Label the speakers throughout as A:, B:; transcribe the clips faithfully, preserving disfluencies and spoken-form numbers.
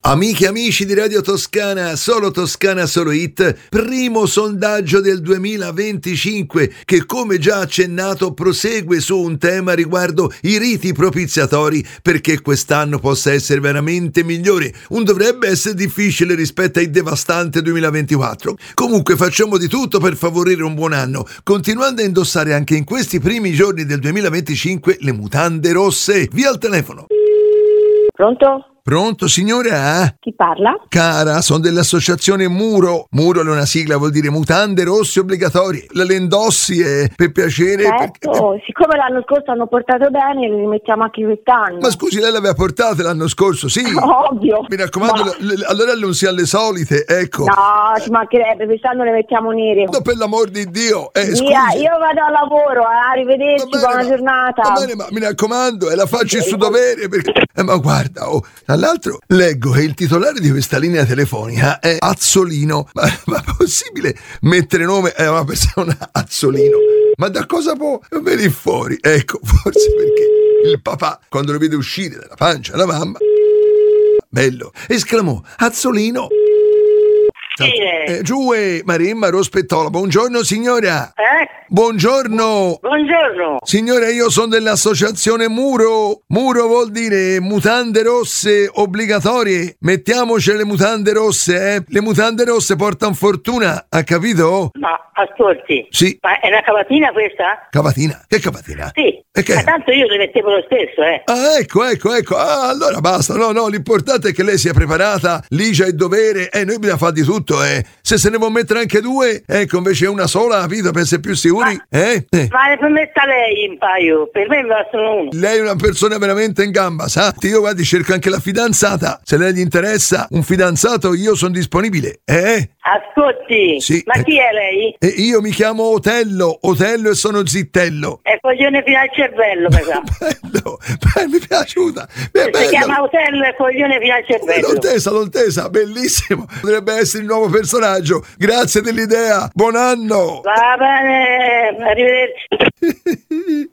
A: Amiche e amici di Radio Toscana, solo Toscana, solo hit, primo sondaggio del duemilaventicinque che, come già accennato, prosegue su un tema riguardo i riti propiziatori perché quest'anno possa essere veramente migliore. Un dovrebbe essere difficile rispetto ai devastante duemilaventiquattro. Comunque facciamo di tutto per favorire un buon anno, continuando a indossare anche in questi primi giorni del duemilaventicinque le mutande rosse. Via al telefono.
B: Pronto?
A: Pronto, signora?
B: Chi parla?
A: Cara, sono dell'associazione Muro. Muro è una sigla, vuol dire mutande rosse obbligatorie. La indossi e per piacere.
B: Certo,
A: perché...
B: siccome l'anno scorso hanno portato bene, le rimettiamo anche quest'anno.
A: Ma scusi, lei l'aveva portate l'anno scorso, sì?
B: Ovvio.
A: Mi raccomando,
B: Ma...
A: le, le, allora non sia le solite, ecco.
B: No, ci mancherebbe, quest'anno le mettiamo nere.
A: No, per l'amor di Dio. Eh,
B: Via,
A: scusi.
B: io vado al lavoro, eh, arrivederci,
A: bene,
B: buona
A: ma,
B: giornata.
A: Va bene, ma mi raccomando, e la faccio il suo dovere perché... Eh, ma guarda, oh, tra l'altro leggo che il titolare di questa linea telefonica è Azzolino. Ma, ma è possibile mettere nome a una persona Azzolino? Ma da cosa può venire fuori? Ecco, forse perché il papà, quando lo vede uscire dalla pancia della mamma, bello, esclamò: Azzolino! Eh, Giue, Marimma Rospettola, buongiorno signora.
C: Eh?
A: Buongiorno.
C: Buongiorno.
A: Signora, io sono dell'associazione Muro. Muro vuol dire mutande rosse obbligatorie. Mettiamoci le mutande rosse, eh. Le mutande rosse portano fortuna, ha capito?
C: Ma ascolti.
A: Sì.
C: Ma è una cavatina questa?
A: Cavatina? Che cavatina?
C: Sì.
A: E che?
C: Ma tanto io le mettevo lo stesso, eh.
A: Ah, ecco, ecco, ecco. Ah, allora basta. No, no, l'importante è che lei sia preparata, ligia e dovere. E eh, noi bisogna fare di tutto, eh. Se se ne può mettere anche due, ecco, invece una sola, capito, per essere più sicuri.
C: Ma,
A: eh? eh.
C: ma ne permetta lei un paio, per me ne bastano uno.
A: Lei è una persona veramente in gamba, sa? Io, guardi, cerco anche la fidanzata. Se lei gli interessa un fidanzato, io sono disponibile, eh?
C: Ascolti,
A: Sì,
C: ma
A: eh.
C: chi è lei?
A: E io mi chiamo Otello, Otello e sono zittello.
C: È coglione fino al cervello, mi sa.
A: Bello, bello, mi è piaciuta. Beh,
C: Si chiama Otello e coglione fino al cervello.
A: L'ho tesa, l'ho tesa, bellissimo. Potrebbe essere il nuovo personaggio. Grazie dell'idea. Buon anno.
C: Va bene, arrivederci.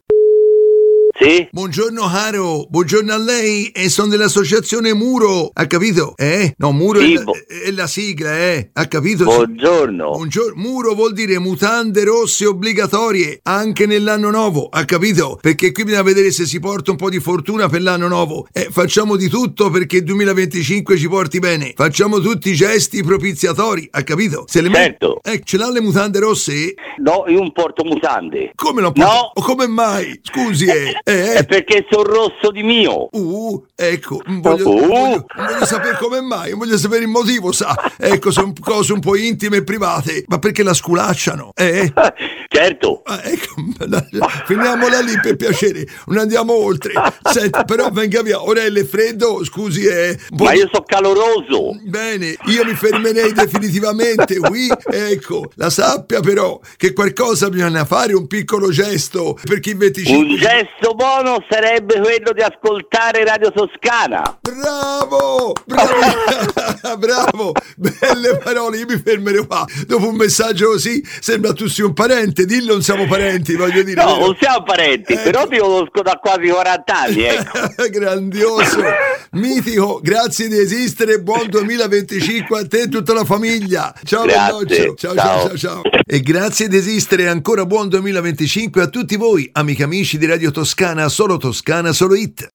D: Sì?
A: Buongiorno caro, buongiorno a lei, e sono dell'associazione Muro, ha capito? Eh? No, Muro
D: Sì,
A: è, la,
D: bo-
A: è la sigla, eh? Ha capito?
D: Buongiorno.
A: Buongiorno. Muro vuol dire mutande rosse obbligatorie anche nell'anno nuovo, ha capito? Perché qui bisogna vedere se si porta un po' di fortuna per l'anno nuovo. Eh, facciamo di tutto perché il duemilaventicinque ci porti bene. Facciamo tutti i gesti propiziatori, ha capito? Se le
D: Certo.
A: Eh, ce l'ha le mutande rosse?
D: No, io non porto mutande.
A: Come non porta?
D: No.
A: O come mai? Scusi, eh. eh.
D: È perché sono rosso di mio.
A: Uh, ecco, voglio,
D: Uh.
A: voglio, voglio sapere come mai, voglio sapere il motivo, sa. Ecco, sono cose un po' intime e private, ma perché la sculacciano, eh?
D: Certo.
A: Ah, ecco, finiamola lì per piacere, non andiamo oltre. Senta, però venga via, ora è freddo, scusi, eh.
D: Ma io sono caloroso.
A: Bene, io mi fermerei definitivamente qui, ecco, la sappia però che qualcosa bisogna fare, un piccolo gesto, perché il venticinque...
D: Un gesto buono sarebbe quello di ascoltare Radio Toscana.
A: Bravo, bravo, bravo, belle parole, io mi fermerò qua. Dopo un messaggio così sembra tu sia un parente, dillo non siamo parenti, voglio dire.
D: No, non siamo parenti,
A: Ecco.
D: però ti conosco da quasi quaranta anni, ecco.
A: Grandioso, mitico, grazie di esistere, buon duemilaventicinque a te e tutta la famiglia. Ciao
D: Grazie,
A: Belloccio, ciao, ciao
D: ciao.
A: ciao ciao. E grazie di esistere, ancora buon duemilaventicinque a tutti voi, amici amici di Radio Toscana, solo Toscana, solo hit.